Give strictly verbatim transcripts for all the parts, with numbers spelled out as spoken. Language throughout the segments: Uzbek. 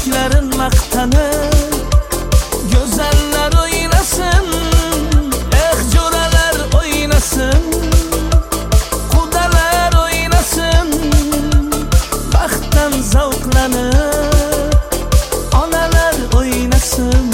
Köyneklerin maqtanib go'zallar o'ynasın, eh jo'ralar o'ynasın, qudalar o'ynasın, baxtdan zavqlanib onalar o'ynasın.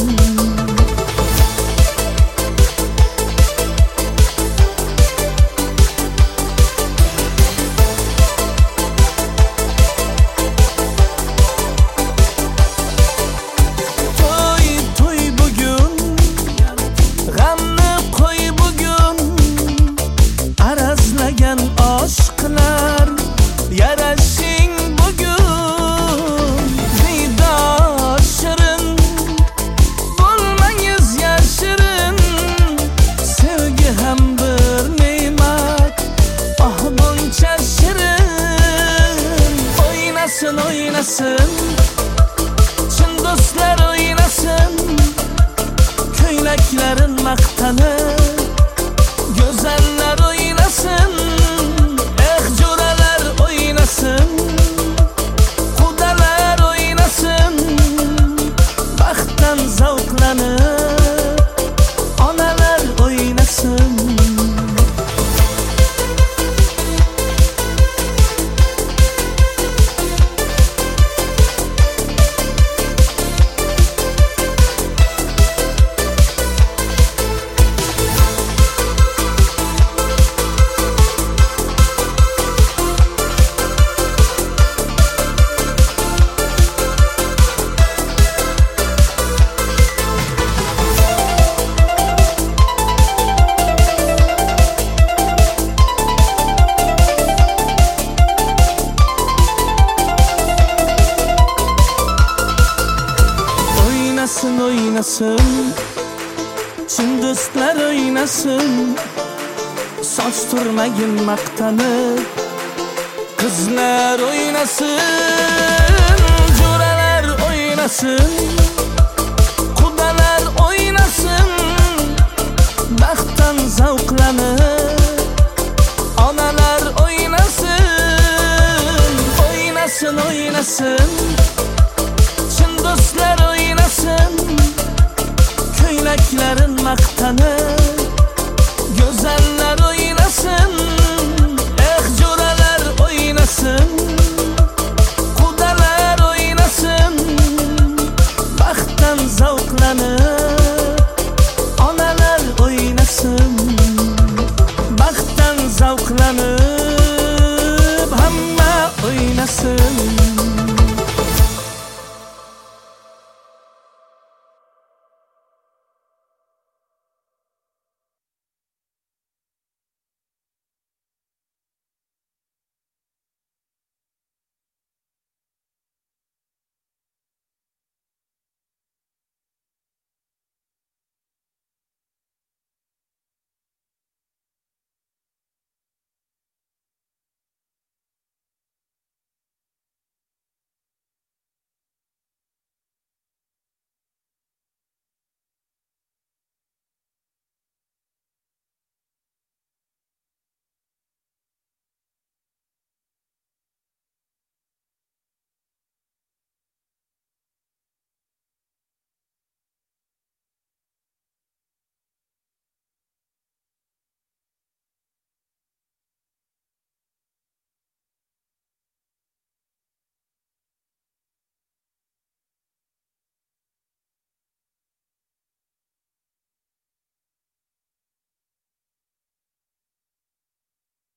Aşklar yarashing bugun, didoshrin bo'lmangiz yashirin, sevgi ham bir ne'mat, oh buncha shirin. O'ynasın o'ynasın chin do'stlar o'ynasın, ko'ylaklarin maqtanib go'zallar o'ynasın, qudalar o'ynasın, baxtdan zavqlanib onalar o'ynasın. Oynasın oynasın chin do'stlar o'ynasın, soch turmagin maqtanib qizlar o'ynasın, jo'ralar o'ynasın, qudalar o'ynasın, baxtdan zavqlanib onalar o'ynasın. Oynasın oynasın chin do'stlar o'ynasın, ko'ylaklarin maqtanib go'zallar o'ynasın,